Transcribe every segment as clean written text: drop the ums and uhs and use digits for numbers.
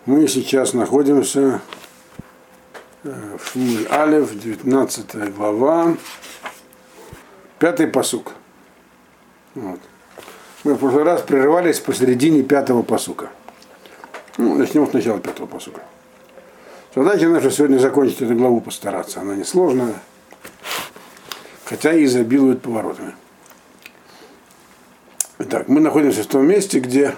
Мы сейчас находимся в Шмуль Алеф, 19 глава, 5-й пасук. Вот. Мы в прошлый раз прерывались посередине 5-го пасука. Начнем с начала 5-го пасука. Задача наша сегодня закончить эту главу, постараться. Она несложная, хотя и изобилует поворотами. Итак, мы находимся в том месте, где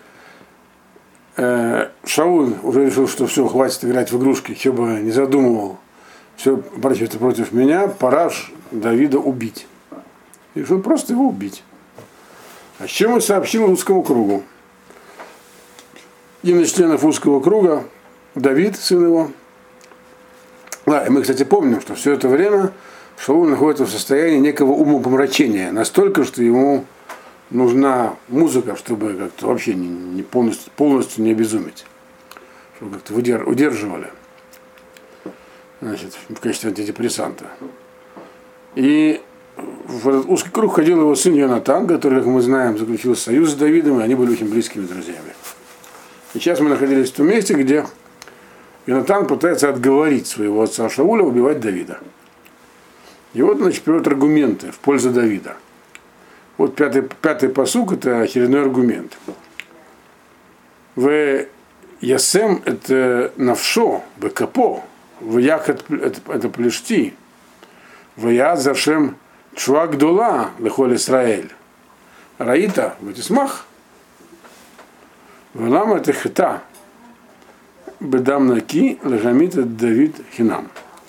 Шауль уже решил, что все, хватит играть в игрушки, что бы не задумывал, все обращается против меня, пора Давида убить. И решил просто его убить. А с чем он сообщил узкому кругу? Один из членов узкого круга, Давид, сын его. И мы, кстати, помним, что все это время Шауль находится в состоянии некого умопомрачения, настолько, что ему нужна музыка, чтобы как-то вообще не полностью не обезуметь. Чтобы как-то удерживали. Значит, в качестве антидепрессанта. И в этот узкий круг ходил его сын Йонатан, который, как мы знаем, заключил союз с Давидом, и они были очень близкими друзьями. И сейчас мы находились в том месте, где Йонатан пытается отговорить своего отца Шауля убивать Давида. И вот, значит, приводят аргументы в пользу Давида. Вот пятый пасук, это очередной аргумент. В Ясем это навшо, бекапо, в Ях это плешти, в Яз зашем чуагдула лехоль Исраэль, раита ватисмах, в лам это хита, бедам наки лежамита Давид хинам.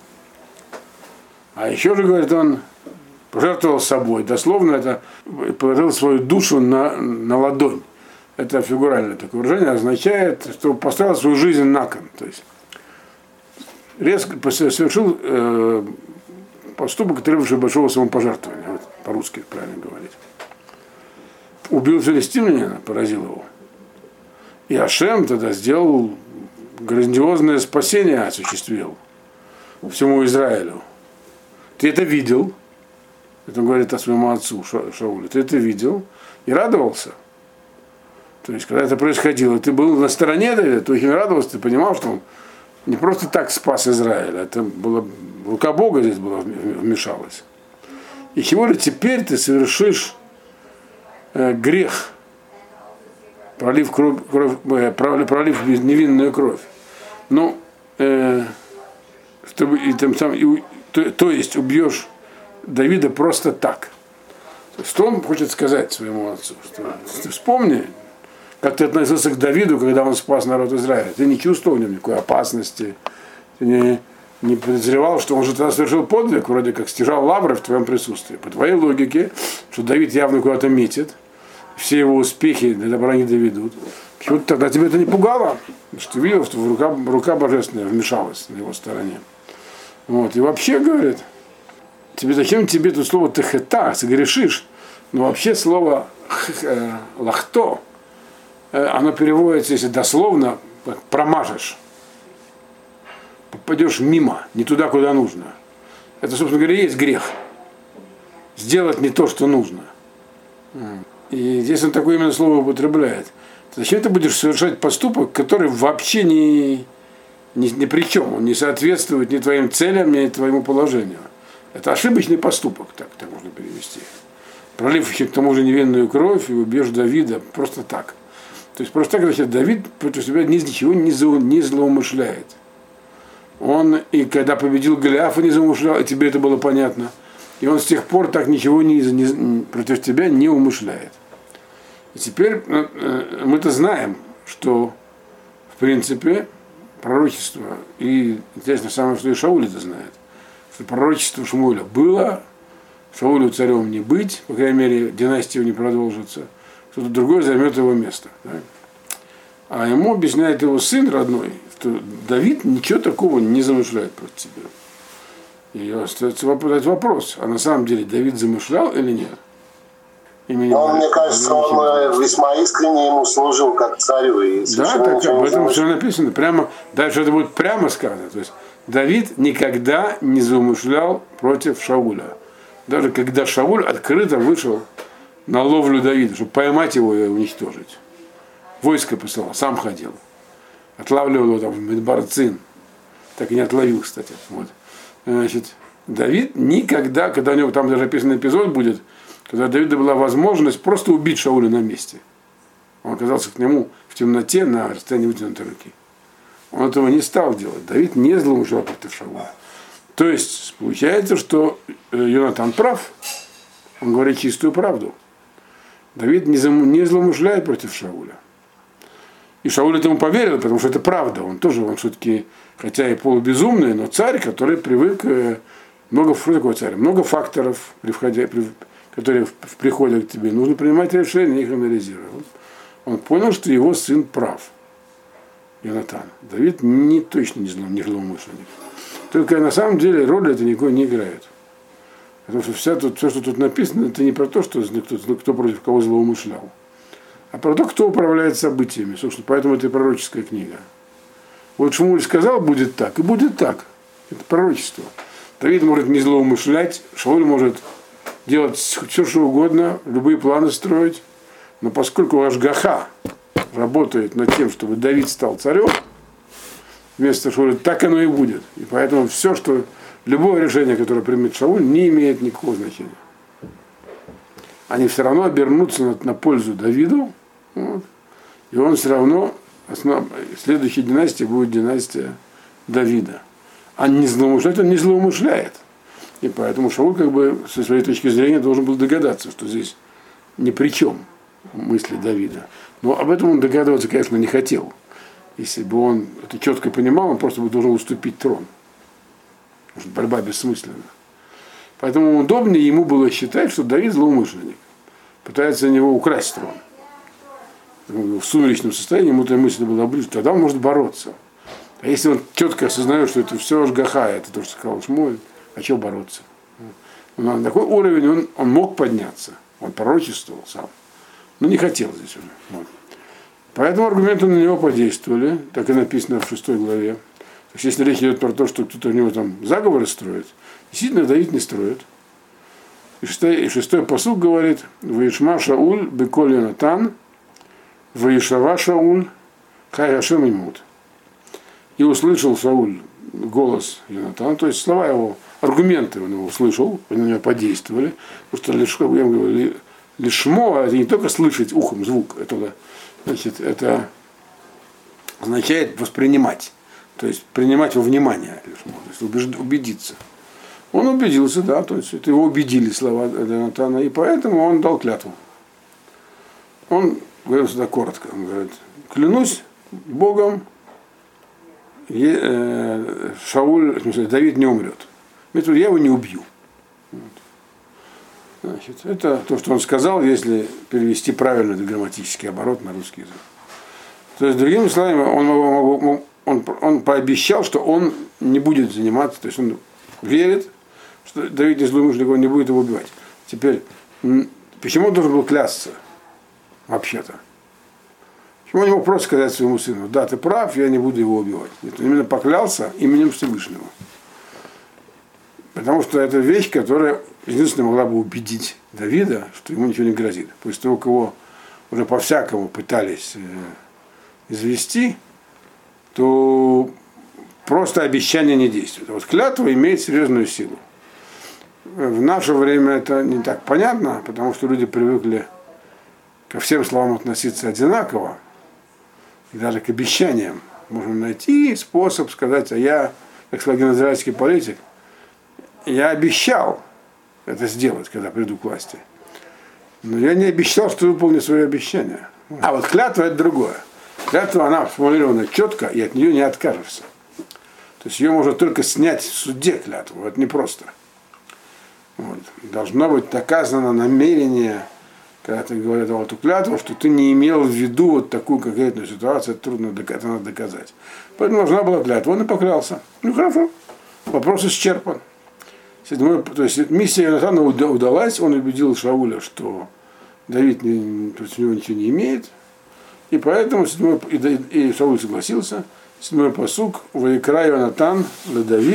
А еще же, говорит он, пожертвовал собой. Дословно это положил свою душу на ладонь. Это фигуральное такое выражение означает, что поставил свою жизнь на кон. То есть резко совершил поступок, требующий большого самопожертвования. Вот, по-русски правильно говорить. Убил филистимлянина, поразил его. И Ашем тогда сделал грандиозное спасение, осуществил всему Израилю. Ты это видел? Это он говорит о своему отцу Шаулю. Ты это видел и радовался. То есть, когда это происходило, ты был на стороне Давида, ты очень радовался, ты понимал, что он не просто так спас Израиль, это была рука Бога здесь была вмешалась. И сегодня теперь ты совершишь грех, пролив невинную кровь. Ну, чтобы то есть убьешь Давида просто так. Что он хочет сказать своему отцу? Что, ты вспомни, как ты относился к Давиду, когда он спас народ Израиля. Ты не чувствовал в нем никакой опасности. Ты не подозревал, что он же тогда совершил подвиг, вроде как стяжал лавры в твоем присутствии. По твоей логике, что Давид явно куда-то метит, все его успехи до добра не доведут. Почему-то тогда тебя это не пугало, что ты видел, что рука божественная вмешалась на его стороне. Вот. И вообще, говорит, зачем тебе тут слово техета, согрешишь? Но вообще слово лахто, оно переводится, если дословно, промажешь. Попадешь мимо, не туда, куда нужно. Это, собственно говоря, есть грех. Сделать не то, что нужно. И здесь он такое именно слово употребляет. Зачем ты будешь совершать поступок, который вообще ни при чем? Он не соответствует ни твоим целям, ни твоему положению. Это ошибочный поступок, так можно перевести. Пролив к тому же невинную кровь и убьешь Давида просто так. То есть просто так, значит, Давид против себя ничего не злоумышляет. Он и когда победил Голиафа, не злоумышлял, и тебе это было понятно. И он с тех пор так ничего против тебя не умышляет. И теперь мы-то знаем, что в принципе пророчество, и интересно самое, что и Шауль это знает, что пророчество Шмуэля было, Шаулю царем не быть, по крайней мере, династия не продолжится, кто-то другой займет его место. Да? А ему объясняет его сын родной, что Давид ничего такого не замышляет против тебя. И остается вопрос, а на самом деле Давид замышлял или нет? Но мне кажется, он весьма искренне ему служил как царю. И да, так об этом все написано. Прямо, дальше это будет прямо сказано. То есть Давид никогда не замышлял против Шауля. Даже когда Шауль открыто вышел на ловлю Давида, чтобы поймать его и уничтожить. Войско посылал, сам ходил. отлавливал его там в Медбарцин, так и не отловил, кстати. Вот. Значит, Давид никогда, когда у него там даже описан эпизод будет, когда у Давида была возможность просто убить Шауля на месте. Он оказался к нему в темноте на расстоянии вытянутой руки. Он этого не стал делать. Давид не злоумышлял против Шауля. То есть получается, что Йонатан прав. Он говорит чистую правду. Давид не злоумышляет против Шауля. И Шауль этому поверил, потому что это правда. Он все-таки, хотя и полубезумный, но царь, который привык, что такое царь? Много факторов, которые приходят к тебе. Нужно принимать решения, их анализировать. Он понял, что его сын прав. Йонатан. Давид точно не злоумышленник. Только на самом деле роли это никакой не играет. Потому что все, что тут написано, это не про то, что кто против кого злоумышлял, а про то, кто управляет событиями. Собственно, поэтому это и пророческая книга. Вот Шмуль сказал, будет так, и будет так. Это пророчество. Давид может не злоумышлять, Шауль может делать все, что угодно, любые планы строить. Но поскольку Ашгаха работает над тем, чтобы Давид стал царем, вместо Шауля, так оно и будет. И поэтому любое решение, которое примет Шауль, не имеет никакого значения. Они все равно обернутся на пользу Давиду, вот, и он все равно, следующей династией будет династия Давида. А не злоумышляет, он не злоумышляет. И поэтому Шауль, со своей точки зрения, должен был догадаться, что здесь ни при чем мысли Давида. Но об этом он догадываться, конечно, не хотел. Если бы он это четко понимал, он просто бы должен уступить трон. Потому что борьба бессмысленна. Поэтому удобнее ему было считать, что Давид злоумышленник. Пытается у него украсть трон. В сумеречном состоянии ему эта мысль была ближе, тогда он может бороться. А если он четко осознает, что это все Ашгаха, это то, что сказал Шмуэль, а чего бороться? Но на такой уровень он мог подняться. Он пророчествовал сам. Но не хотел здесь уже. Вот. Поэтому аргументы на него подействовали, так и написано в 6 главе. То есть, если речь идет про то, что кто-то у него там заговоры строит, действительно Давид не строит. И 6 пасук говорит: «Ваишма Шауль беколь Йонатан, ваишава Шауль хай Хашем имут». И услышал Шауль голос Йонатана, то есть слова его, аргументы он его услышал, они на него подействовали, потому что лишмо, это не только слышать ухом звук, это означает воспринимать, то есть принимать во внимание, то есть убедиться. Он убедился, да, то есть это его убедили слова Йонатана, и поэтому он дал клятву. Он говорил сюда коротко, он говорит: клянусь Богом, Шауль, в смысле, Давид не умрет. Я его не убью. Вот. Значит, это то, что он сказал, если перевести правильно этот грамматический оборот на русский язык. То есть, другими словами, он пообещал, что он не будет заниматься, то есть он верит, что Давид не злоумышленник, он не будет его убивать. Теперь, почему он должен был клясться вообще-то? Почему он не мог просто сказать своему сыну: да, ты прав, я не буду его убивать? Нет, он именно поклялся именем Всевышнего. Потому что это вещь, которая единственная могла бы убедить Давида, что ему ничего не грозит. После того, кого уже по-всякому пытались извести, то просто обещание не действует. А вот клятва имеет серьезную силу. В наше время это не так понятно, потому что люди привыкли ко всем словам относиться одинаково, и даже к обещаниям. Можно найти способ сказать: а я, как сказал один израильский политик, я обещал это сделать, когда приду к власти. Но я не обещал, что выполню свои обещания. А вот клятва — это другое. Клятва, она сформулирована четко, и от нее не откажешься. То есть ее можно только снять в суде, клятву. Это непросто. Вот. Должно быть доказано намерение, когда ты говоришь эту клятву, что ты не имел в виду вот такую конкретную ситуацию, это трудно это надо доказать. Поэтому должна была клятва. Он и поклялся. Ну хорошо, вопрос исчерпан. То есть миссия Йонатана удалась, он убедил Шауля, что Давид против него ничего не имеет, и поэтому и Шауль согласился. 7 пасук: «Ваикра Йонатан ле Давид,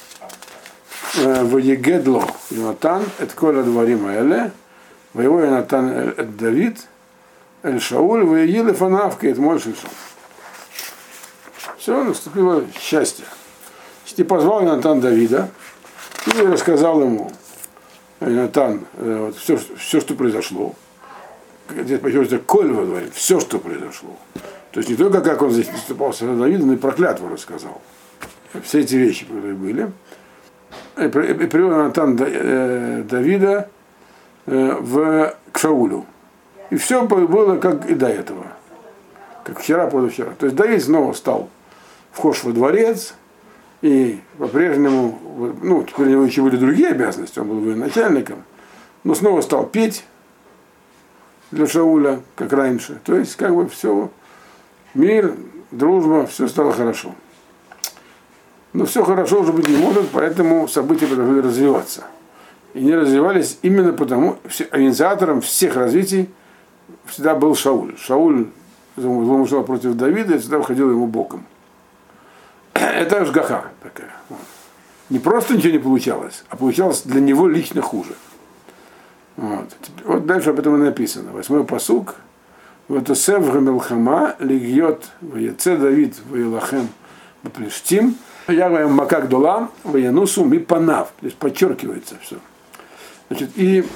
ваегедло Йонатан эт коль адварим аэле, воево Йонатан эт Давид, эль Шауль, ваеги лефанав кеэт моль шишо». Все, наступило счастье. И позвал Йонатан Давида и рассказал ему, Йонатан, вот, все, что произошло. Здесь почему-то Коль говорит, все, что произошло. То есть не только как он здесь наступался на Давида, но и про клятву рассказал. Все эти вещи, которые были. И привел Йонатан Давида к Шаулю. И все было как и до этого. Как вчера, позавчера. То есть Давид снова стал вхож во дворец. И по-прежнему, ну, теперь у него еще были другие обязанности, он был военачальником, но снова стал петь для Шауля, как раньше. То есть, как бы все, мир, дружба, все стало хорошо. Но все хорошо уже быть не может, поэтому события продолжали развиваться. И не развивались именно потому, инициатором всех развитий всегда был Шауль. Шауль замышлял против Давида и всегда выходил ему боком. Это ашгаха такая. Не просто ничего не получалось, а получалось для него лично хуже. Вот дальше об этом и написано. 8-й пасук. Ватосев гамелхама лигьет ваяце Давид ваилахем баплештим. Я говорю макак долам ваянусу мипанав. То есть подчеркивается все. Значит, и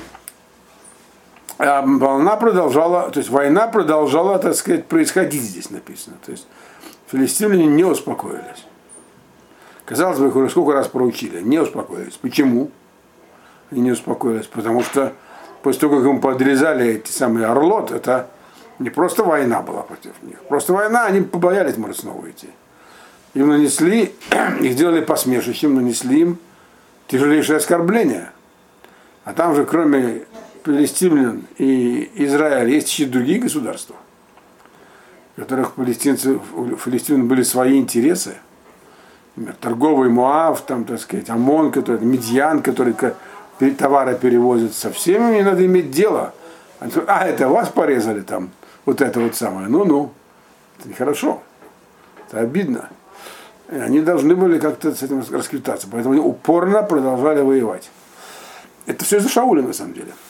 волна продолжала, то есть война продолжала, так сказать, происходить здесь написано. То есть филистимляне не успокоились. Казалось бы, сколько раз проучили, не успокоились. Почему они не успокоились? Потому что после того, как им подрезали эти самые орлот, это не просто война была против них. Просто война, они побоялись, может, снова идти. Им нанесли, их сделали посмешищем, нанесли им тяжелейшее оскорбление. А там же, кроме палестинян и Израиля, есть еще другие государства, в которых у палестинцев были свои интересы. Например, торговый Моав, там, так сказать, Амон, который, Медьян, который товары перевозит, со всеми не надо иметь дело. Они говорят, это вас порезали там, вот это вот самое. Ну, это нехорошо, это обидно. И они должны были как-то с этим расквитаться, поэтому они упорно продолжали воевать. Это все из-за Шауля, на самом деле.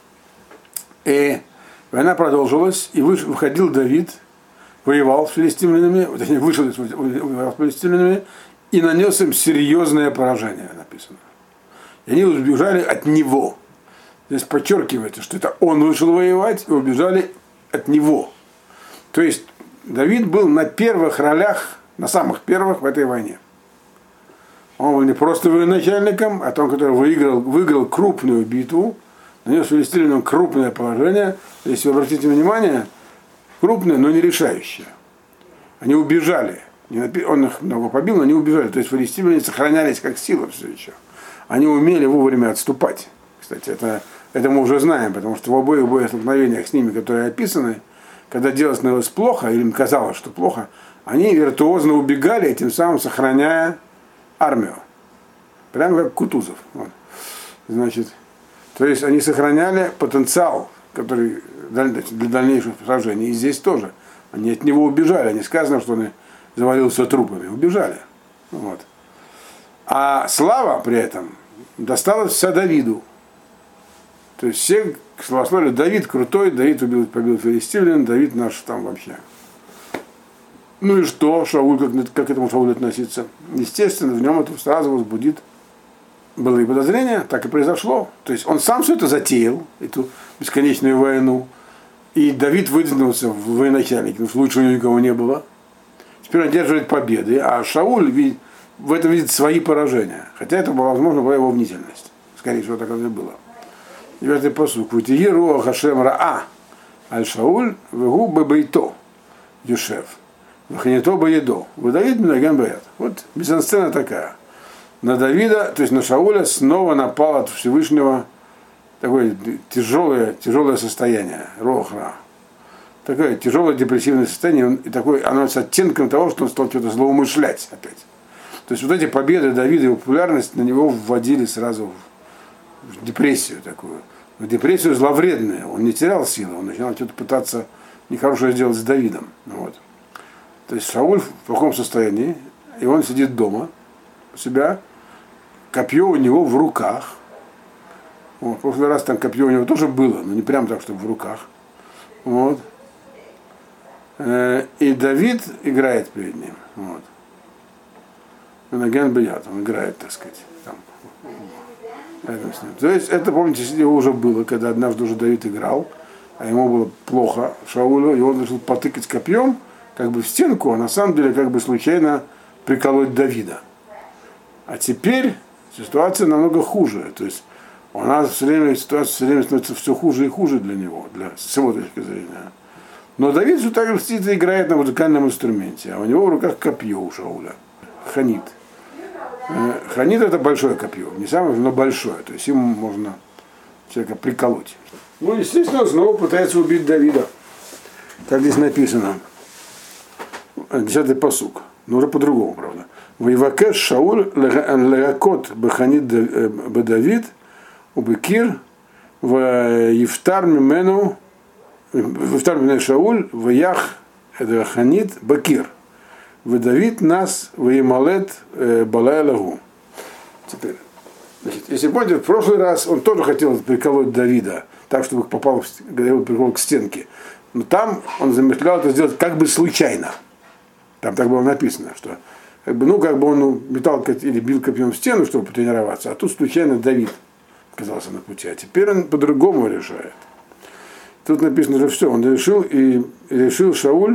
И война продолжилась, и выходил Давид, воевал с филистимлянами, точнее, вышел с филистимлянами, и нанес им серьезное поражение, написано. И они убежали от него. Здесь подчеркивается, что это он вышел воевать, и убежали от него. То есть Давид был на первых ролях, на самых первых в этой войне. Он был не просто военачальником, а том, который выиграл крупную битву, нанес филистимлянам крупное поражение. Если вы обратите внимание, крупное, но не решающее. Они убежали. Он их много побил, но они убежали. То есть филистимляне сохранялись как сила все еще. Они умели вовремя отступать. Кстати, это мы уже знаем, потому что в обоих боестолкновениях с ними, которые описаны, когда дело становилось плохо, или им казалось, что плохо, они виртуозно убегали, и тем самым сохраняя армию. Прямо как Кутузов. Вот. Значит, то есть они сохраняли потенциал, который для дальнейших сражений. И здесь тоже. Они от него убежали. Не сказано, что он завалился трупами. Убежали. Вот. А слава при этом досталась вся Давиду. То есть все славословили: Давид крутой, Давид побил филистимлян, Давид наш там вообще. Ну и что, Шауль, как к этому Шаулю относиться? Естественно, в нем это сразу возбудит былые подозрения, так и произошло. То есть он сам все это затеял, эту бесконечную войну. И Давид выдвинулся в военачальники, потому что лучше у него никого не было. Теперь он одерживает победы, а Шауль в этом видит свои поражения. Хотя это, возможно, была его мнительность. Скорее всего, так оно и было. 9-й пасук. «Вытиги руах Хашем раа, аль Шауль вегу бебейто юшев, вахнето баедо, выдавид минаган баят». Вот мизансцена такая. На Давида, то есть на Шауля, снова напал от Всевышнего такое тяжелое состояние, рохра. Такое тяжелое депрессивное состояние, и такое, оно с оттенком того, что он стал что-то злоумышлять опять. То есть вот эти победы Давида и популярность на него вводили сразу в депрессию такую. В депрессию зловредную. Он не терял силы, он начинал что-то пытаться нехорошее сделать с Давидом. Вот. То есть Шауль в плохом состоянии, и он сидит дома у себя, копье у него в руках. Вот. В прошлый раз там копье у него тоже было, но не прям так, чтобы в руках. Вот. И Давид играет перед ним. Вот. Наген Бият, он играет, так сказать, там, рядом с ним. То есть это, помните, уже было, когда однажды уже Давид играл, а ему было плохо Шаулю, и он решил потыкать копьем как бы в стенку, а на самом деле как бы случайно приколоть Давида. А теперь ситуация намного хуже. То есть у нас ситуация все время становится все хуже и хуже для него, с его точки зрения. Но Давид все так же сидит и играет на музыкальном инструменте, а у него в руках копье у Шауля. Ханит. Ханит это большое копье, не самое, но большое. То есть им можно человека приколоть. Ну, естественно, он снова пытается убить Давида. Как здесь написано. 10-й пасук. Но уже по-другому, правда. Воевакеш Шауль легакот беханит бедавид убекир в Ефтар мимену Шауль ваях ханит бакир. Давид нас воемалет балая лагу. Теперь, значит, если помните, в прошлый раз он тоже хотел приколоть Давида, так, чтобы попал к стенке. Но там он замышлял это сделать как бы случайно. Там так было написано, что как бы он метал или бил копьем в стену, чтобы потренироваться, а тут случайно Давид оказался на пути. А теперь он по-другому решает. Тут написано, что все, он решил Шауль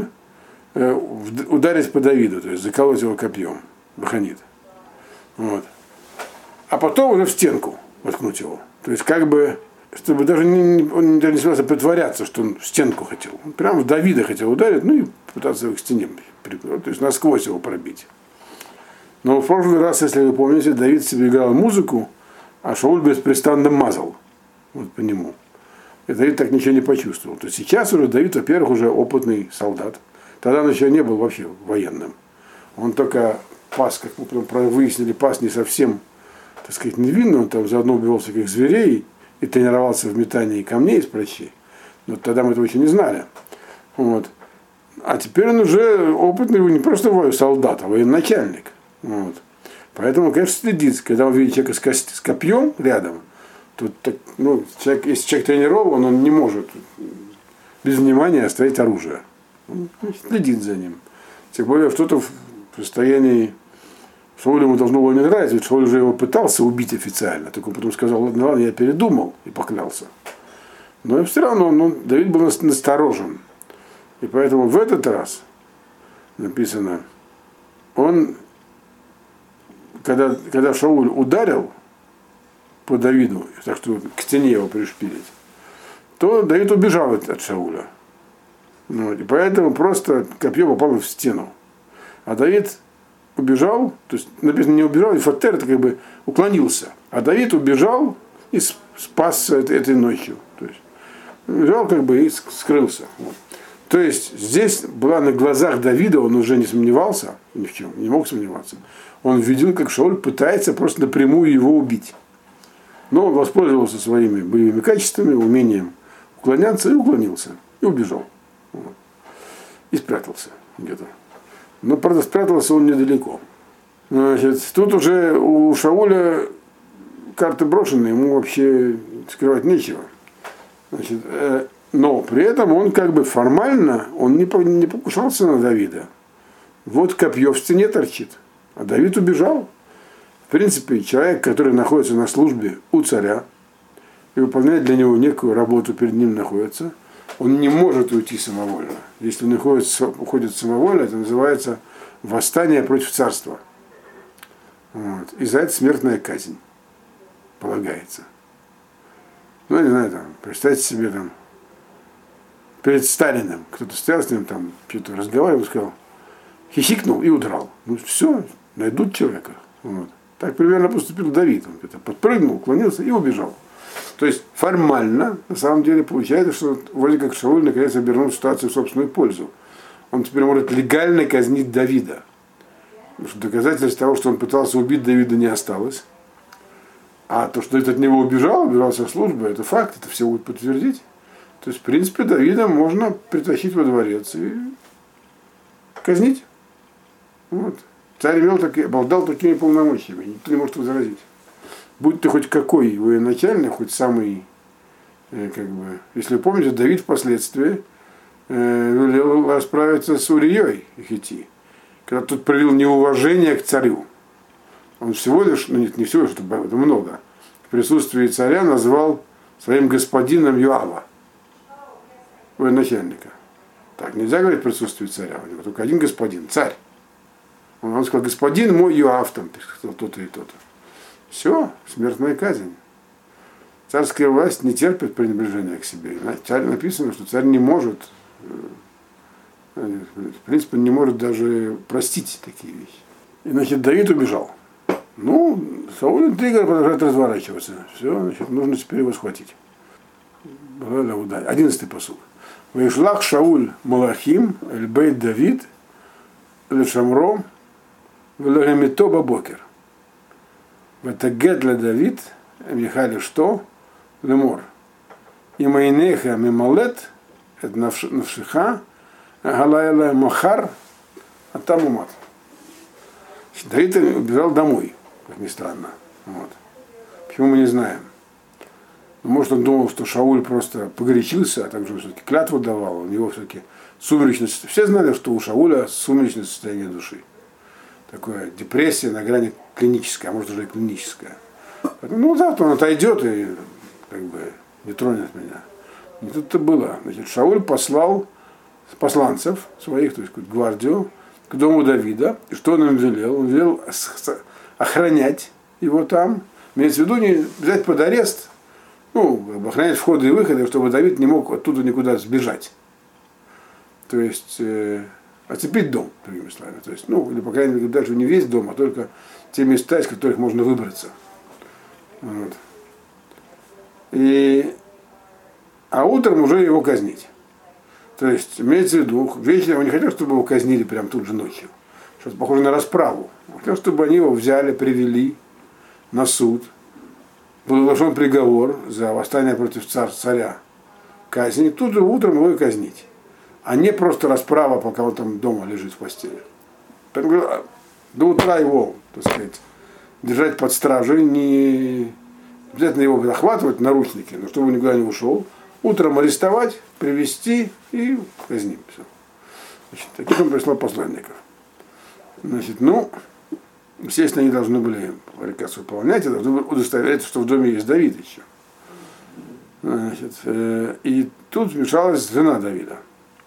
ударить по Давиду, то есть заколоть его копьем, баханит. Вот. А потом уже в стенку воткнуть его. То есть как бы, чтобы даже он не собирался притворяться, что он в стенку хотел. Он прямо в Давида хотел ударить, ну и пытаться его к стене, то есть насквозь его пробить. Но в прошлый раз, если вы помните, Давид себе играл музыку, а Шауль беспрестанно мазал вот по нему. И Давид так ничего не почувствовал. То есть сейчас уже Давид, во-первых, уже опытный солдат. Тогда он еще не был вообще военным. Он только пас, как мы потом выяснили, пас не совсем, так сказать, невинно. Он там заодно убивал всяких зверей и тренировался в метании камней из прощей. Но тогда мы этого еще не знали. Вот. А теперь он уже опытный, не просто солдат, а военачальник. Вот. Поэтому, конечно, следит. Когда он видит человека с копьем рядом, то если человек тренирован, он не может без внимания оставить оружие. Он следит за ним. Тем более, что-то в состоянии Шаулю ему должно было не нравиться, ведь Шауль уже его пытался убить официально. Только он потом сказал, ладно, я передумал и поклялся. Но все равно Давид был насторожен. И поэтому в этот раз написано, когда Шауль ударил по Давиду, так что к стене его пришпилить, то Давид убежал от Шауля. Вот, и поэтому просто копье попало в стену. А Давид убежал, то есть написано не убежал, и фатер это как бы уклонился. А Давид убежал и спасся этой ночью. То есть убежал как бы и скрылся. Вот. То есть здесь была на глазах Давида, он уже не сомневался ни в чем, не мог сомневаться. Он видел, как Шауль пытается просто напрямую его убить. Но он воспользовался своими боевыми качествами, умением уклоняться и уклонился. И убежал. Вот. И спрятался где-то. Но, правда, спрятался он недалеко. Значит, тут уже у Шауля карты брошены, ему вообще скрывать нечего. Значит, но при этом он как бы формально он не покушался на Давида. Вот копье в стене торчит. А Давид убежал. В принципе, человек, который находится на службе у царя и выполняет для него некую работу, перед ним находится, он не может уйти самовольно. Если он уходит самовольно, это называется восстание против царства. Вот. И за это смертная казнь полагается. Ну, не знаю, представьте себе, перед Сталиным кто-то стоял с ним, что-то разговаривал, сказал, хихикнул и удрал. Ну, все, найдут человека. Вот. Так примерно поступил Давид. Он где-то подпрыгнул, уклонился и убежал. То есть формально, на самом деле, получается, что вроде как Шауль наконец обернул ситуацию в собственную пользу. Он теперь может легально казнить Давида. Потому что доказательств того, что он пытался убить Давида, не осталось. А то, что Давид от него убежал со службы, это факт, это все будет подтвердить. То есть, в принципе, Давида можно притащить во дворец и казнить. Вот. Царь обладал такими полномочиями, никто не может возразить. Будь ты хоть какой военачальник, хоть самый, если вы помните, Давид впоследствии велел расправиться с Урией Хити, когда тот проявил неуважение к царю. Он всего лишь, ну нет, не всего лишь, это много, в присутствии царя назвал своим господином Йоава, военачальника. Так, нельзя говорить в присутствии царя, у него только один господин, царь. Он сказал, господин мой Йоав, там, то-то и то-то. Все, смертная казнь. Царская власть не терпит пренебрежения к себе. Царь написано, что царь не может, в принципе, не может даже простить такие вещи. И, значит, Давид убежал. Ну, Сауль интрига продолжает разворачиваться. Все, значит, нужно теперь его схватить. 11-й посуд. Вейшлах Шауль Малахим, Эль-Бейт Давид, Эль-Шамром, Велагамито Бабокер. Ватагет для Давид, Михали что? Лемор. И Майнеха Мималет, это Навшиха, Галайла Махар, а там умат. Давид убежал домой, как ни странно. Вот. Почему мы не знаем? Может, он думал, что Шауль просто погорячился, а также все-таки клятву давал, у него все-таки сумеречность. Все знали, что у Шауля сумеречное состояние души. Такое депрессия на грани клиническая, а может уже и клиническая. Ну, завтра он отойдет и как бы не тронет меня. И тут-то было. Значит, Шауль послал посланцев своих, то есть гвардию, к дому Давида. И что он им велел? Он велел охранять его там. Имеется в виду не взять под арест, ну, охранять входы и выходы, чтобы Давид не мог оттуда никуда сбежать. То есть оцепить дом, другими словами. То есть, ну, или, по крайней мере, даже не весь дом, а только те места, из которых можно выбраться. Вот. А утром уже его казнить. То есть, имеется в виду, вечером он не хотел, чтобы его казнили прямо тут же ночью. Что-то похоже на расправу. Он хотел, чтобы они его взяли, привели на суд. Был оглашен приговор за восстание против царя. Казнь. Тут же утром его и казнить. А не просто расправа, пока он там дома лежит в постели. Поэтому до утра его, так сказать, держать под стражей, не обязательно его захватывать наручники, но чтобы он никуда не ушел. Утром арестовать, привести и казним. Все. Значит, таких он прислал посланников. Значит, ну, естественно, они должны были приказ выполнять, и должны были удостовериться, что в доме есть Давид еще. Значит, и тут вмешалась жена Давида,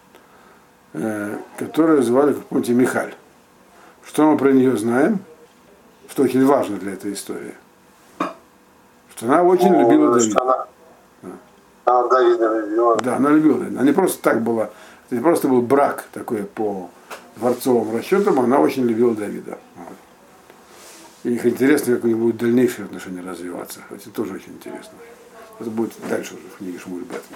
которую звали, как помните, Михаль. Что мы про нее знаем? Что очень важно для этой истории. Что она очень любила Давида. Она Давида любила. Да, она любила Давида. Она не просто так была, это не просто был брак такой по дворцовым расчетам, она очень любила Давида. Вот. И их интересно, как у них будут дальнейшие отношения развиваться. Это тоже очень интересно. Это будет дальше уже в книге Шмуль Бетна.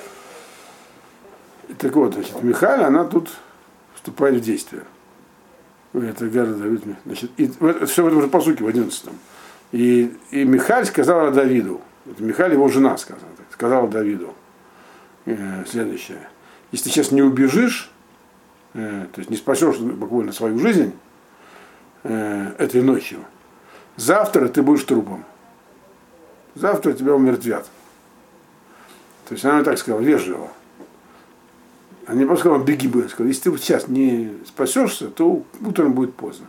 Так вот, значит, Михаль, она тут вступает в действие. Это Гара Давид. Значит, и все в этом же посуке, в 11-м. И Михаль сказала Давиду, это Михаль, его жена сказала Давиду следующее. Если ты сейчас не убежишь, то есть не спасешь буквально свою жизнь этой ночью, завтра ты будешь трупом. Завтра тебя умертвят. То есть она так сказала, вежливо. А не просто сказала, беги бы. Сказала, если ты сейчас не спасешься, то утром будет поздно.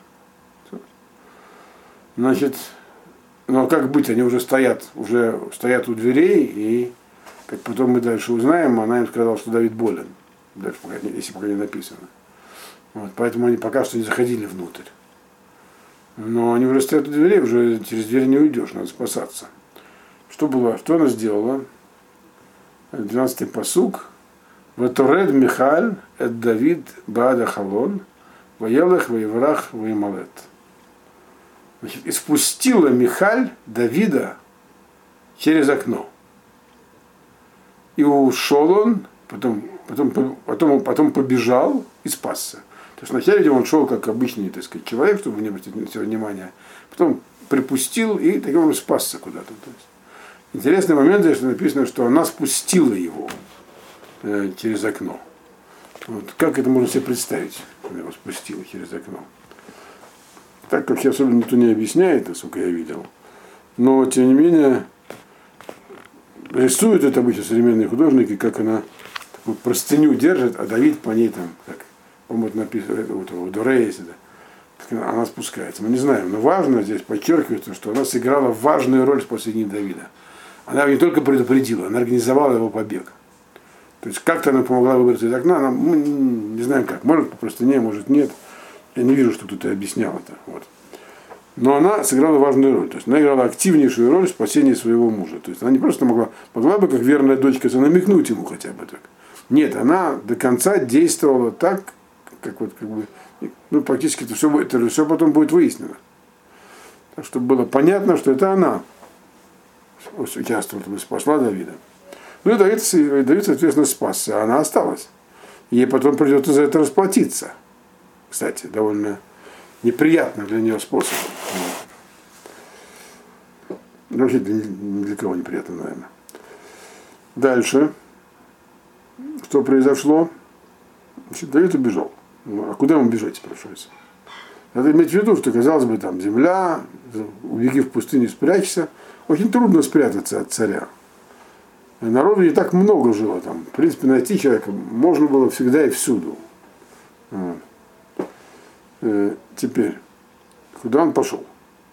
Значит, ну а как быть, они уже стоят у дверей, и как потом мы дальше узнаем, она им сказала, что Давид болен. Дальше, если пока не написано. Вот, поэтому они пока что не заходили внутрь. Но они уже стоят у дверей, уже через дверь не уйдешь, надо спасаться. Что она сделала? 12-й пасук. Ваторед Михаль эт Давид Баада Халон, Ваелах Ваеврах Ваималет. Значит, и спустила Михаль Давида через окно. И ушел он, потом побежал и спасся. То есть вначале он шел как обычный, так сказать, человек, чтобы не обратить на себя внимания. Потом припустил и таким образом спасся куда-то. То есть, интересный момент, что написано, что она спустила его через окно. Вот. Как это можно себе представить, когда его спустила через окно? Так как особенно никто не объясняет, насколько я видел. Но, тем не менее, рисуют это обычно современные художники, как она вот простыню держит, а Давид по ней там, как, по-моему, написано, вот у Дурея есть это, она спускается. Мы не знаем, но важно здесь подчеркивается, что она сыграла важную роль в спасении Давида. Она не только предупредила, она организовала его побег. То есть как-то она помогла выбраться из окна, мы не знаем как, может по простыне, может нет. Я не вижу, что кто-то объяснял это. Вот. Но она сыграла важную роль. То есть она играла активнейшую роль в спасении своего мужа. То есть она не просто могла бы, как верная дочка, намекнуть ему хотя бы так. Нет, она до конца действовала так, как вот как бы, ну, практически это все потом будет выяснено. Так что было понятно, что это она участвовала, спасла Давида. Ну и Давид, соответственно, спасся, а она осталась. Ей потом придется за это расплатиться. Кстати, довольно неприятно для нее способ. Вообще для кого неприятно, наверное. Дальше. Что произошло? Значит, Давид убежал. А куда ему бежать, спрашивается? Надо иметь в виду, что, казалось бы, там земля, убеги в пустыню, спрячься. Очень трудно спрятаться от царя. Народу не так много жило там. В принципе, найти человека можно было всегда и всюду. Теперь, куда он пошел?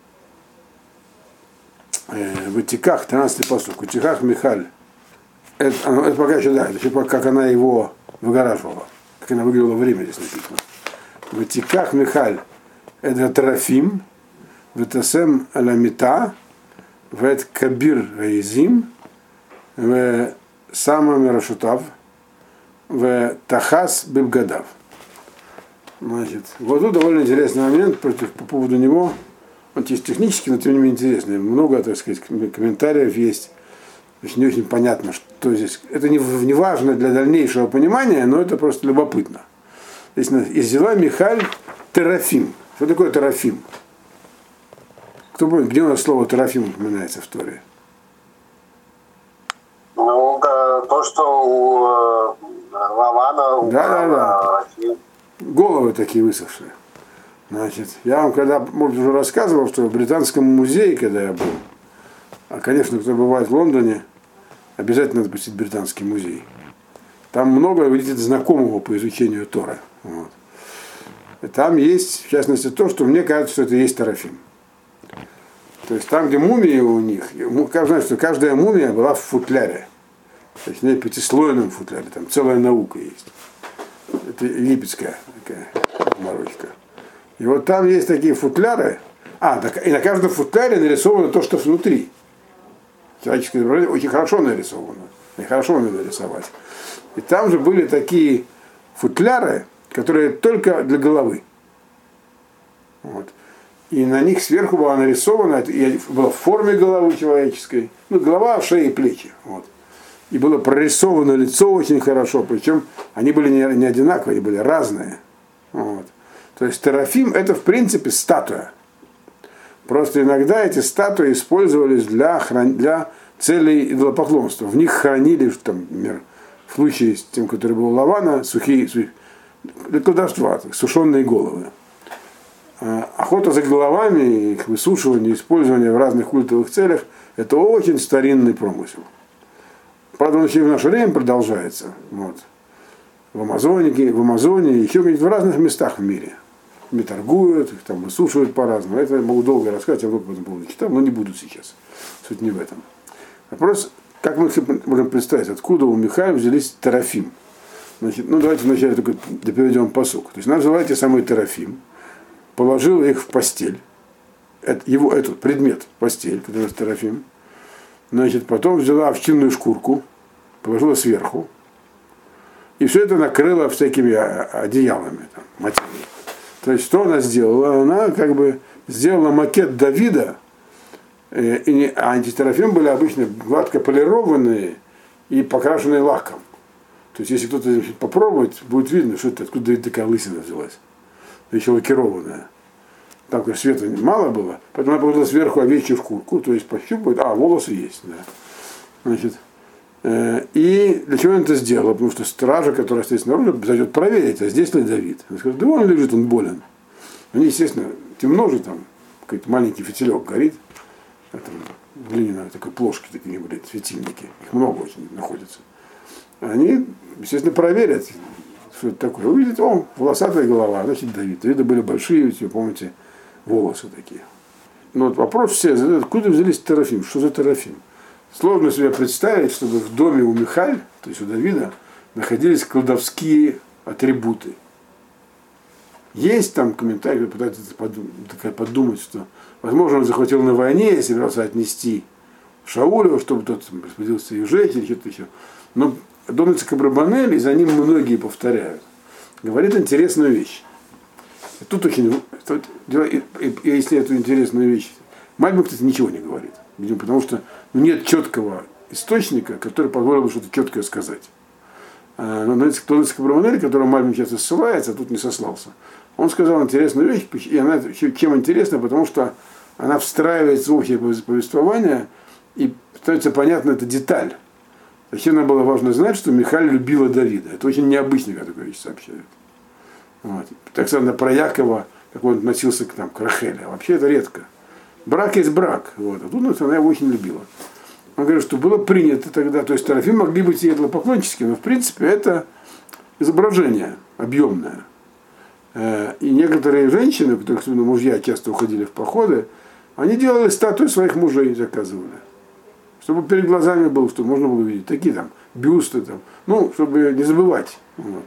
В Итиках, 13-й посук. В Итиках Михаль. Это пока еще, да, это еще как она его выгораживала. Как она выиграла время, здесь написано. В Итиках Михаль. Это Трофим. Ветасем Аламита. Вет Кабир Раизим. В Самам Рашутав. В Тахас Бибгадав. Значит, вот тут довольно интересный момент по поводу него. Он чисто технический, но тем не менее интересный. Много, так сказать, комментариев есть. Не очень понятно, что здесь. Это не важно для дальнейшего понимания, но это просто любопытно. Здесь взяла Михаль Терафим. Что такое Терафим? Кто помнит, где у нас слово Терафим упоминается в Торе? Ну, то, что у Лавана, да. Головы такие высохшие. Значит, я вам когда, может, уже рассказывал, что в Британском музее, когда я был, а, конечно, кто бывает в Лондоне, обязательно надо посетить Британский музей. Там много, видите, знакомого по изучению Торы. Вот. И там есть, в частности, то, что мне кажется, что это и есть Терафим. То есть там, где мумии у них, знает, что каждая мумия была в футляре. Точнее, пятислойном футляре, там целая наука есть. Это египетская такая морочка. И вот там есть такие футляры. И на каждом футляре нарисовано то, что внутри. Человеческое изображение очень хорошо нарисовано. И хорошо надо рисовать. И там же были такие футляры, которые только для головы. Вот. И на них сверху была нарисована, и была в форме головы человеческой. Ну, голова, шея и плечи. Вот. И было прорисовано лицо очень хорошо, причем они были не одинаковые, они были разные. Вот. То есть Терафим это в принципе статуя. Просто иногда эти статуи использовались для целей идолопоклонства. В них хранили, там, например, в случае с тем, который был у Лавана, для колдовства, сушеные головы. Охота за головами, их высушивание, использование в разных культовых целях – это очень старинный промысел. Правда, он еще и в наше время продолжается. Вот. В Амазонии, еще где-то в разных местах в мире. Ими торгуют, их там высушивают по-разному. Это я могу долго рассказать, я много по этому поводу читал, но не буду сейчас. Суть не в этом. Вопрос, как мы можем представить, откуда у Михаила взялись Терафим. Значит, давайте вначале только переведем пасук. То есть она взяла эти самые Терафим, положила их в постель. Этот предмет, постель, который Терафим. Значит, потом взяла овчинную шкурку, положила сверху, и все это накрыла всякими одеялами, там, материей. То есть, что она сделала? Она как бы сделала макет Давида, а антитерофим были обычно гладко полированные и покрашенные лаком. То есть, если кто-то попробует, будет видно, что это, откуда такая лысина взялась, еще лакированная. Там, конечно, света мало было, поэтому она положила сверху овечью шкурку, то есть пощупывает, волосы есть, да. Значит, и для чего он это сделал? Потому что стража, которая стоит снаружи, зайдет проверить, а здесь ли Давид. Он скажет, да он лежит, он болен. Они, естественно, темно же там, какой-то маленький фитилек горит, в глиняной такой плошке такие были светильники, их много очень находится. они, естественно, проверят, что это такое. Увидят, волосатая голова, значит, Давид. Давида были большие, ведь вы помните, волосы такие. Но вот вопрос все задают, откуда взялись терафим? Что за терафим? Сложно себе представить, чтобы в доме у Михаль, то есть у Давида, находились колдовские атрибуты. Есть там комментарии, пытаются подумать, что, возможно, он захватил на войне и собирался отнести Шаулю, чтобы тот распорядился их жечь или что-то еще. Но Дон Ицхак Абрабанель, и за ним многие повторяют, говорит интересную вещь. И тут очень, если эту интересную вещь, Мальбим, кстати, ничего не говорит. Видимо, потому что нет четкого источника, который позволил бы что-то четкое сказать. Но Дон Ицхак Абрабанель, которого Мальбим часто ссылается, а тут не сослался, он сказал интересную вещь, и она чем интересна, потому что она встраивается в общее повествование, и становится понятна эта деталь. Зачем нам было важно знать, что Михаль любила Давида. Это очень необычно, когда такую вещь сообщают. Вот. Так сказано про Якова, как он относился к Рахеле. А вообще это редко. Брак есть брак. Вот. А тут она его очень любила. Он говорит, что было принято тогда, то есть терафим могли быть и идолопоклонческие, но в принципе это изображение объемное. И некоторые женщины, у которых мужья часто уходили в походы, они делали статуи своих мужей, заказывали. Чтобы перед глазами было, чтобы можно было видеть. Такие там бюсты, чтобы не забывать. Вот.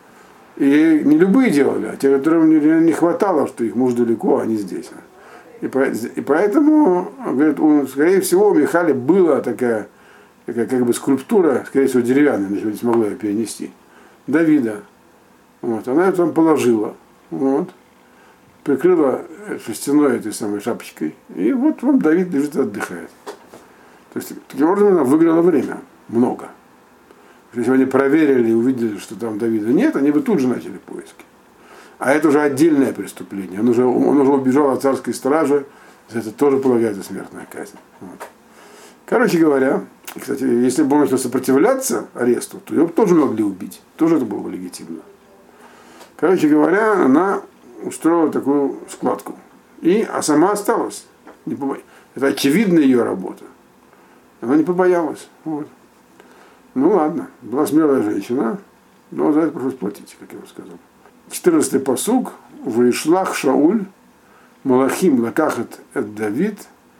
И не любые делали, а те, которым не хватало, что их муж далеко, а они здесь. И поэтому, говорит, скорее всего, у Михали была такая как бы скульптура, скорее всего, деревянная, не смогла ее перенести, Давида. Вот. Она ее там положила, вот, прикрыла шерстяной этой самой шапочкой, и вот вам Давид лежит и отдыхает. То есть, таким образом, она выиграла время, много. Если бы они проверили и увидели, что там Давида нет, они бы тут же начали поиски. А это уже отдельное преступление. Он уже убежал от царской стражи, за это тоже полагается смертная казнь. Вот. Короче говоря, кстати, если бы он начал сопротивляться аресту, то его тоже могли убить. Тоже это было бы легитимно. Короче говоря, она устроила такую складку. А сама осталась. Это очевидная ее работа. Она не побоялась. Вот. Ну ладно, была смелая женщина, но за это пришлось платить, как я вам сказал. 14-й пасук. Ваишлах Шауль, Малахим лакахат эт Давид,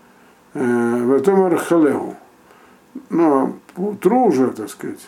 Ватомар Халегу. Но поутру уже, так сказать,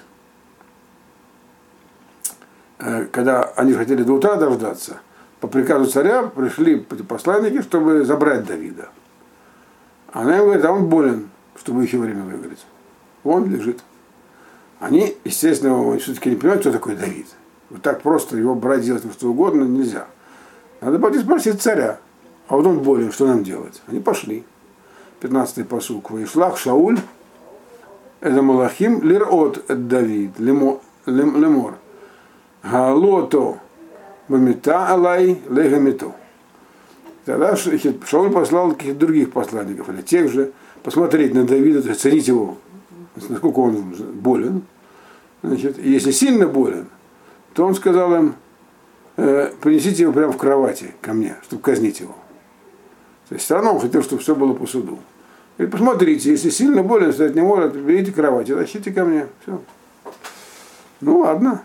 когда они хотели до утра дождаться, по приказу царя пришли посланники, чтобы забрать Давида. Она им говорит, а он болен, чтобы еще время выиграть. Он лежит. Они, естественно, все-таки не понимают, кто такой Давид. Вот так просто его брать, делать что угодно нельзя. Надо пойти спросить царя. А вот он болен, что нам делать? Они пошли. 15-й пасук. Ваишлах Шауль, это Малахим, лирот эт Давид, лемор. Галото бамита алай легамито. Тогда Шауль послал каких-то других посланников, или тех же, посмотреть на Давида, оценить его, насколько он болен. Значит, если сильно болен, то он сказал им, принесите его прямо в кровати ко мне, чтобы казнить его. То есть все равно он хотел, чтобы все было по суду. И посмотрите, если сильно болен, встать не может, берите кровать и тащите ко мне. Все. Ну ладно.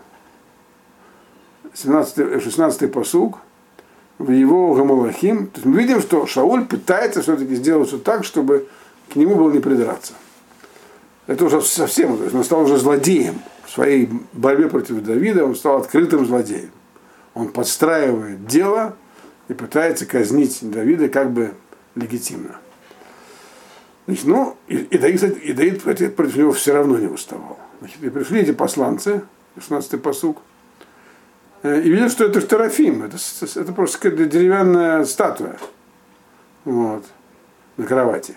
16-й пасук. В его Гамалахим. То есть мы видим, что Шауль пытается все-таки сделать все так, чтобы к нему было не придраться. Это уже совсем, то есть он стал уже злодеем. В своей борьбе против Давида он стал открытым злодеем. Он подстраивает дело и пытается казнить Давида как бы легитимно. Значит, и Давид против него все равно не уставал. Значит, и пришли эти посланцы, 16-й пасук, и видят, что это терафим, это просто деревянная статуя, вот, на кровати.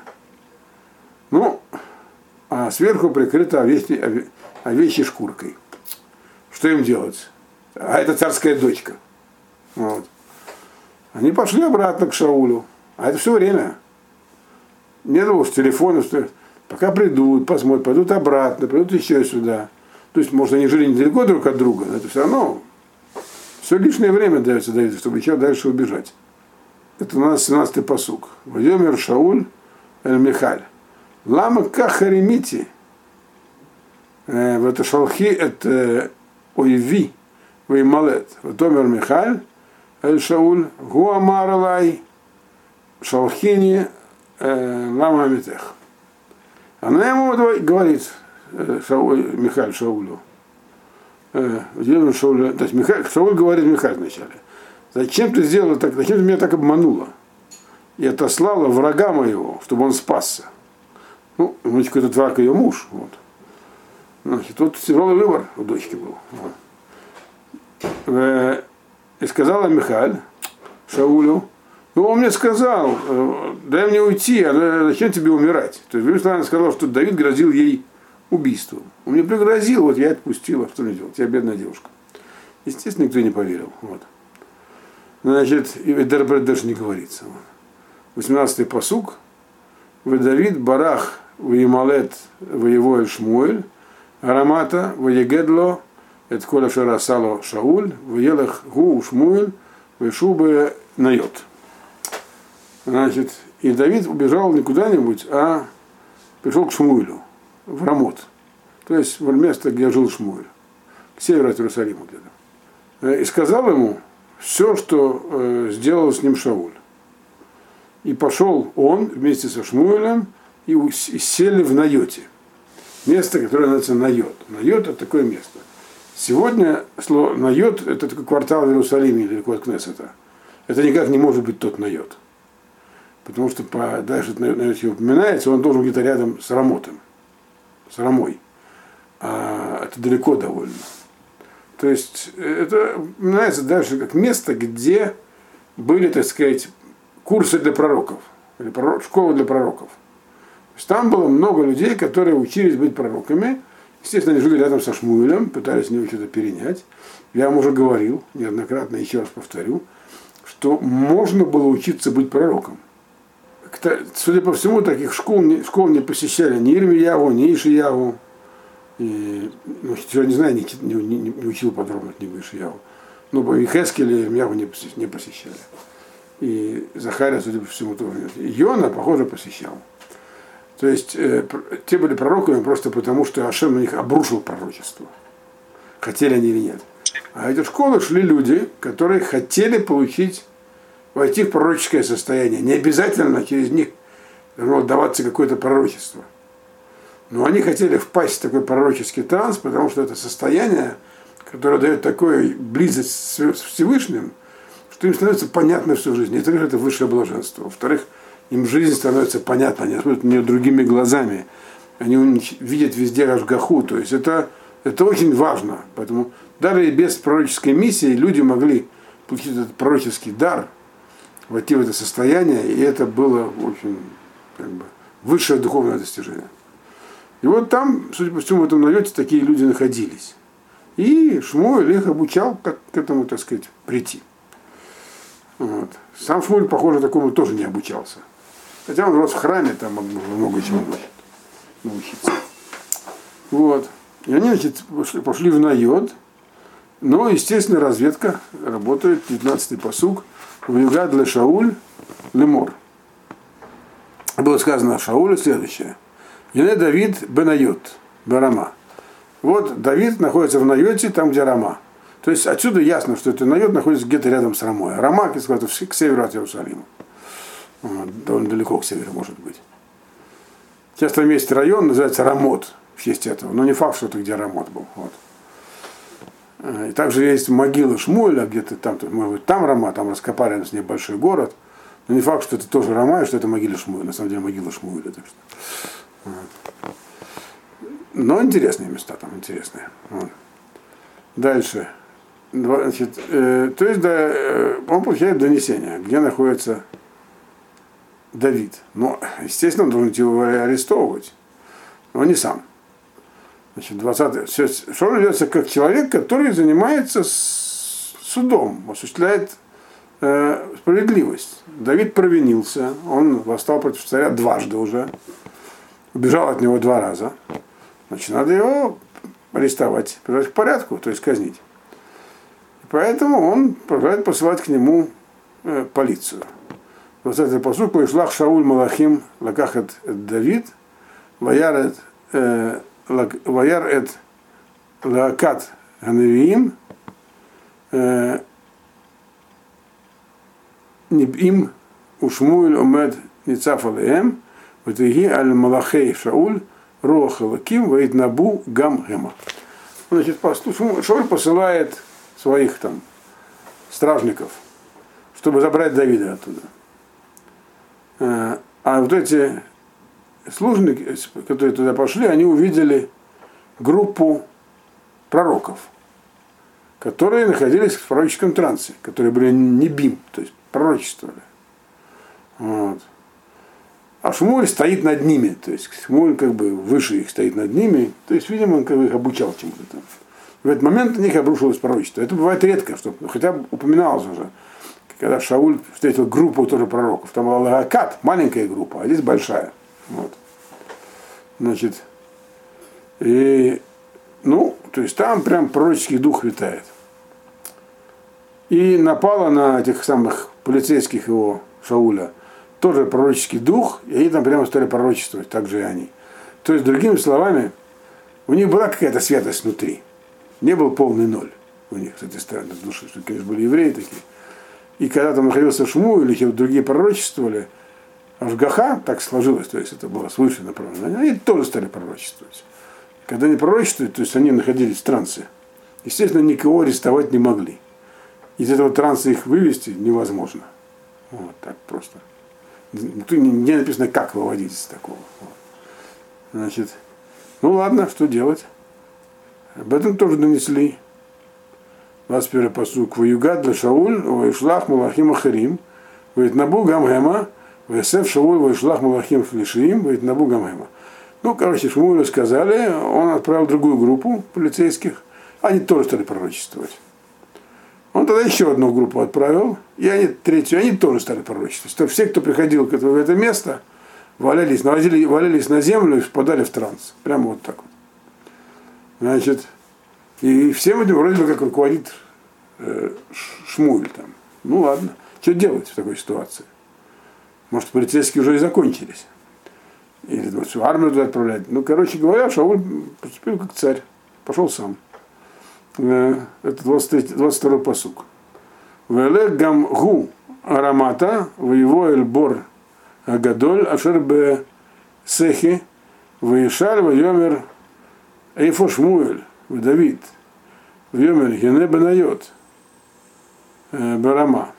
А сверху прикрыта овечьей шкуркой. Что им делать? А это царская дочка. Вот. Они пошли обратно к Шаулю. А это все время. Не было уж телефона, что пока придут, посмотрят, пойдут обратно, придут еще сюда. То есть, может, они жили недалеко друг от друга, но это все равно все лишнее время дается Давиду, чтобы еще дальше убежать. Это у нас 17-й пасук. Вайомер Шауль эль Михаль. Лама кахаримити. это шалхи, это ойви, веймалет. Томер Михаль, эль Шауль, гуамар лай, шалхини, лама митех. Она ему говорит, Михаль Шаулю, Шауль, то есть Шауль говорит Михаль вначале, зачем ты сделала так, зачем ты меня так обманула и отослала врага моего, чтобы он спасся. Ну, какой-то враг ее муж. Вот. Значит, тут тяжелый выбор у дочки был. Вот. И сказала Михаль Шаулю, ну он мне сказал, дай мне уйти, а зачем тебе умирать? То есть, она сказала, что Давид грозил ей убийством. Он мне пригрозил, вот я отпустила, что мне делать? Я бедная девушка. Естественно, никто не поверил. Вот. Значит, и даже не говорится. 18-й пасук. Давид барах ваималет воевой Шмуэль, аромата ваегедло, это коля шарасало Шауль, воелах гу Шмуэль, вешубе найот. Значит, и Давид убежал не куда-нибудь, а пришел к Шмуэлю, в Рамот. То есть в место, где жил Шмуэль, к северу от Иерусалима где-то. И сказал ему все, что сделал с ним Шауль. И пошел он вместе со Шмуэлем и сели в Найоте. Место, которое называется Найот. Найот – это такое место. Сегодня слово Найот – это такой квартал в Иерусалиме, недалеко от Кнессета. Это никак не может быть тот Найот. Потому что дальше Найот упоминается, он должен где-то рядом с Рамотом. С Рамой. А это далеко довольно. То есть это упоминается дальше как место, где были, так сказать, курсы для пророков, или школа для пророков. То есть там было много людей, которые учились быть пророками. Естественно, они жили рядом со Шмуэлем, пытались с него что-то перенять. Я вам уже говорил, неоднократно, еще раз повторю, что можно было учиться быть пророком. Судя по всему, таких школ не посещали ни Ирмияву, ни Ишияву. Я не знаю, не учил подробно книгу Ишияву. Но и Хескель и Ирмияву не посещали. И Захария, судя по всему, тоже нет. Йона, похоже, посещал. То есть те были пророками просто потому, что Ашем на них обрушил пророчество. Хотели они или нет. А эти школы шли люди, которые хотели войти в пророческое состояние. Не обязательно через них должно отдаваться какое-то пророчество. Но они хотели впасть в такой пророческий транс, потому что это состояние, которое дает такую близость с Всевышним, что им становится понятно всю жизнь. Это высшее блаженство. Во-вторых, им жизнь становится понятна, они смотрят на нее другими глазами. Они видят везде Ашгаху. То есть это очень важно. Поэтому даже и без пророческой миссии люди могли получить этот пророческий дар, войти в это состояние, и это было очень высшее духовное достижение. И вот там, судя по всему, в этом Найоте такие люди находились. И Шмуэль их обучал, как к этому, так сказать, прийти. Вот. Сам Шмуэль, похоже, такому тоже не обучался. Хотя он рос в храме, там много чего научиться. Вот. И они, значит, пошли в Найот. Но, естественно, разведка работает, 19-й пасук. Вьюгад ле Шауль лемор. Было сказано о Шауле следующее. Ене Давид бенайот, берама. Вот Давид находится в Найоте, там, где Рама. То есть отсюда ясно, что это Найот находится где-то рядом с Рамой. Рама, как сказать, к северу от Иерусалима. Довольно далеко к северу, может быть. Сейчас там есть район, называется Рамот, в честь этого. Но не факт, что это где Рамот был. Вот. И также есть могила Шмуэля, где-то там, может быть, там Рама, там раскопали с ней большой город. Но не факт, что это тоже Рама, и что это могила Шмуэля. На самом деле могила Шмуэля. Так что. Вот. Но интересные места там, интересные. Вот. Дальше. Значит, то есть он получает донесение, где находится Давид. Но, естественно, он должен его арестовывать. Но не сам. Значит, 20-й. Что он ведется как человек, который занимается судом, осуществляет справедливость. Давид провинился, он восстал против царя дважды уже, убежал от него 2 раза. Значит, надо его арестовать, приводить к порядку, то есть казнить. И поэтому он продолжает посылать к нему полицию. 20-й пасук: «Поишлах Шауль Малахим лакахет Давид, ваярет ваяр эт лакат ганевиим им ушмуэль омед ницаф алеем ватиги аль малахей Шауль руах элоким ваид набу гам гема. Значит, Шауль посылает своих там стражников, чтобы забрать Давида оттуда. А вот эти служники, которые туда пошли, они увидели группу пророков, которые находились в пророческом трансе, которые были небим, то есть пророчествовали. Вот. А Шмуэль стоит над ними, то есть Шмуэль как бы выше их стоит над ними, то есть, видимо, он как бы их обучал чему-то там. В этот момент на них обрушилось пророчество. Это бывает редко, что, хотя упоминалось уже, когда Шауль встретил группу тоже пророков. Там была Лагакат, маленькая группа, а здесь большая. Вот. Значит, и, ну, то есть там прям пророческий дух витает. И напало на этих самых полицейских его Шауля тоже пророческий дух, и они там прямо стали пророчествовать, так же и они. То есть, другими словами, у них была какая-то святость внутри. Не был полный ноль у них с этой стороны души, что, конечно, были евреи такие. И когда там находился Шмуэль, или другие пророчествовали, Ашгаха так сложилось, то есть это было свыше направлено, они тоже стали пророчествовать. Когда они пророчествуют, то есть они находились в трансе, естественно, никого арестовать не могли. Из этого транса их вывести невозможно. Вот так просто. Не написано, как выводить из такого. Вот. Значит, ну ладно, что делать? Об этом тоже донесли. 21 пасук. Ваюгад для Шауль, вайшлах малахим ахарим, ваитнабу гамгема, ваисев Шауль, вайшлах малахим флишиим, ваитнабу гамгема. Ну, короче, Шмуэлю сказали, он отправил другую группу полицейских, они тоже стали пророчествовать. Он тогда еще одну группу отправил, и они третью, они тоже стали пророчествовать. То все, кто приходил в это место, валялись на землю и впадали в транс. Прямо вот так вот. Значит, и всем этим вроде бы как руководит Шмуэль там. Ну ладно, что делать в такой ситуации? Может, полицейские уже и закончились. Или всю армию туда отправлять. Ну, короче говоря, Шауль поступил как царь. Пошел сам. Это 22 пасук. Велег гам гу арамата воевоэль бор агадоль ашер бе сехи ваишаль вайомер эйфо Шмуэль Давид вайомер гене бенайот барама.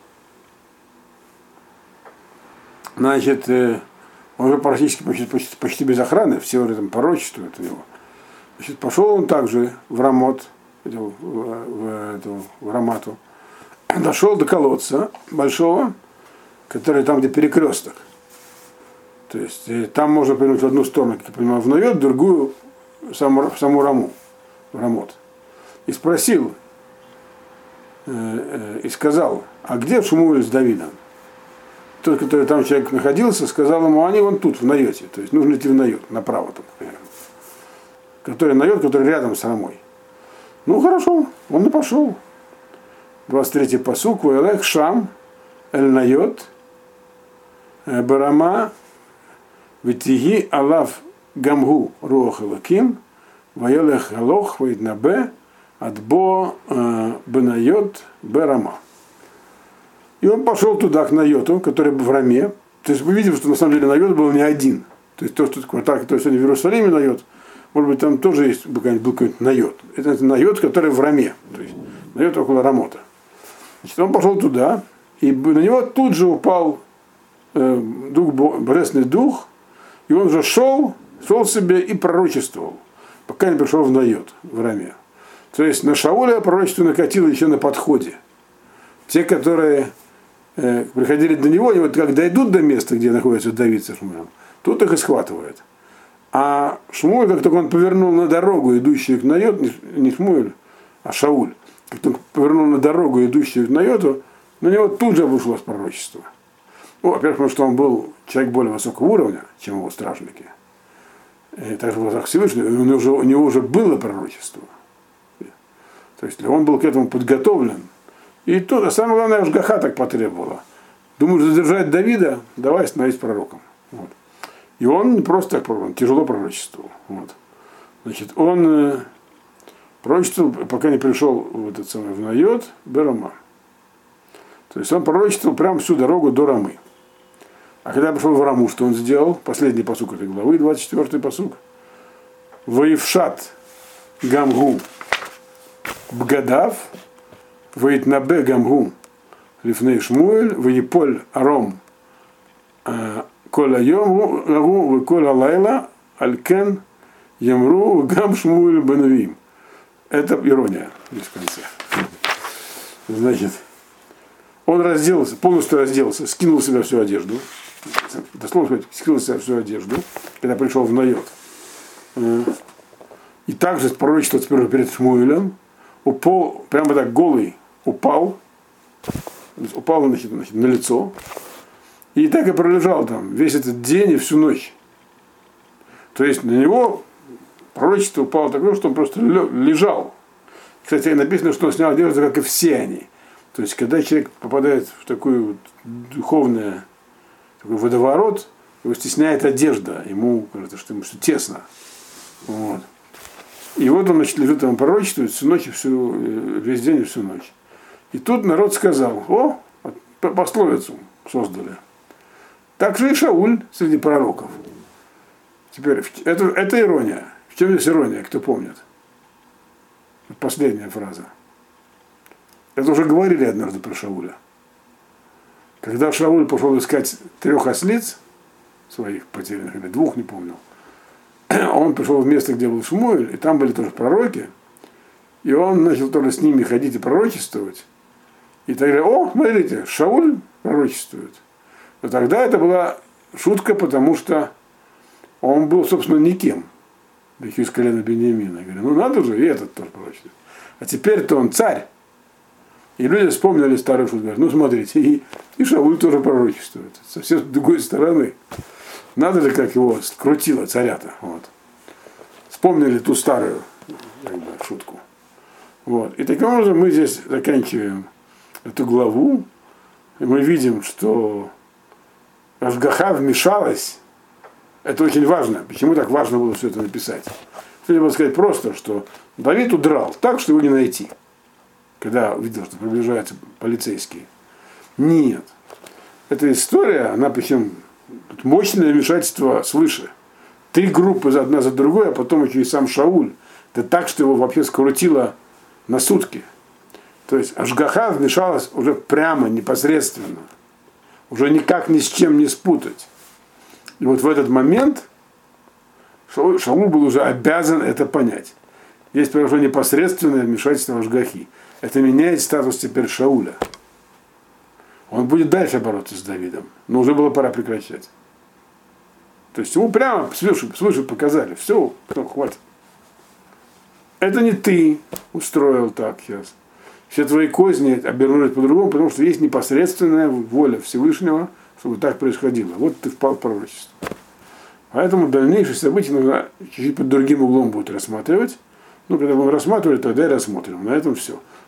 Значит, он уже практически почти без охраны, все уже там пророчествуют у него. Значит, пошел он также в Рамот, в Рамату, дошел до колодца большого, который там, где перекресток. То есть там можно повернуть в одну сторону, как я понимаю, в Найот, в другую в саму Раму, в Рамот. И спросил, и сказал, а где Шмуэль с Давидом? Тот, который там человек находился, сказал ему, они вон тут, в Найоте. То есть нужно идти в Найот, направо там, например. Который Найот, который рядом с Рамой. Ну хорошо, он и пошел. 23-й пасук, Ваэлех Шам, Эль Найот, Барама, Витиги Алав Гамгу Руах Элоким, Ваэлех Галох, Ваиднабе, Адбо Бенайот, Барама. И он пошел туда, к Найоту, который был в Раме. То есть мы видим, что на самом деле Найот был не один. То есть то, что квартал, который сегодня в Иерусалиме Найот, может быть, там тоже есть был какой-нибудь Найот. Это Найот, который в Раме. То есть Найот около Рамота. Значит, он пошел туда, и на него тут же упал божественный дух, и он уже шел себе и пророчествовал, пока не пришел в Найот, в Раме. То есть на Шауля пророчество накатило еще на подходе. Те, которые приходили до него, и вот как дойдут до места, где находится Давид со Шмуэлем, тут их и схватывает. А Шмуэль, как только он повернул на дорогу, идущую к Найоту, не Шмуэль, а Шауль, как только повернул на дорогу, идущую к Найоту, на него тут же обрушилось пророчество. Ну, во-первых, потому что он был человек более высокого уровня, чем его стражники. И также в глазах Всевышнего, у него уже было пророчество. То есть он был к этому подготовлен. И тут, а самое главное, Ашгаха так потребовала. Думаешь, задержать Давида, давай становись пророком. Вот. И он не просто так пророк, он тяжело пророчествовал. Вот. Значит, он пророчествовал, пока не пришел в этот самый в Найот Берама. То есть он пророчествовал прямо всю дорогу до Рамы. А когда пришел в Раму, что он сделал? Последний пасук этой главы, 24-й пасук. Воевшат Гамгу Бгадав, Воитнабе Гамгу Лифней Шмуэль, Воеполь Аром Коля Йому, Коля Лайла, Алькен, Ямру, Гам Шмуэль Бенавим. Это ирония здесь в конце. Значит, он разделся, полностью разделся, скинул с себя всю одежду. Дословно сказать, скинул с себя всю одежду, когда пришел в Найот. И также пророчество теперь перед Шмуэлем, упал, прямо так голый, упал значит, на лицо. И так и пролежал там весь этот день и всю ночь. То есть на него пророчество упало такое, что он просто лежал. Кстати, написано, что он снял одежду, как и все они. То есть, когда человек попадает в такой вот духовный такой водоворот, его стесняет одежда, ему кажется, что ему все тесно. Вот. И вот он, значит, лежит там пророчествует всю ночь, весь день и всю ночь. И тут народ сказал: о, пословицу создали. Так же и Шауль среди пророков. Теперь, это ирония. В чем здесь ирония, кто помнит? Последняя фраза. Это уже говорили однажды про Шауля. Когда Шауль пошел искать 3 ослиц, своих потерянных, или 2, не помню, он пришел в место, где был Шмуэль, и там были тоже пророки, и он начал тоже с ними ходить и пророчествовать. И тогда: о, смотрите, Шауль пророчествует. Но тогда это была шутка, потому что он был, собственно, никем. Из колена Беньямина. Я говорю: ну надо же, и этот тоже пророчествует. А теперь-то он царь. И люди вспомнили старую шутку. Говорят: ну смотрите, и Шауль тоже пророчествует. Совсем с другой стороны. Надо же, как его скрутило царя-то. Вот. Вспомнили ту старую шутку. Вот. И таким образом мы здесь заканчиваем эту главу. И мы видим, что Ашгаха вмешалась. Это очень важно. Почему так важно было все это написать? Хотел бы сказать просто, что Давид удрал так, что его не найти, когда увидел, что приближаются полицейские. Нет. Эта история, она причем мощное вмешательство свыше. 3 группы одна за другой, а потом еще и сам Шауль. Да так, что его вообще скрутило на сутки. То есть Ашгаха вмешалась уже прямо, непосредственно. Уже никак ни с чем не спутать. И вот в этот момент Шауль был уже обязан это понять. Здесь произошло непосредственное вмешательство Ашгахи. Это меняет статус теперь Шауля. Он будет дальше бороться с Давидом, но уже было пора прекращать. То есть ему прямо свыше показали: все, хватит. Это не ты устроил так сейчас. Все твои козни обернулись по-другому, потому что есть непосредственная воля Всевышнего, чтобы так происходило. Вот ты впал в пророчество. Поэтому дальнейшие события нужно чуть-чуть под другим углом будет рассматривать. Ну, когда будем рассматривать, тогда и рассмотрим. На этом все.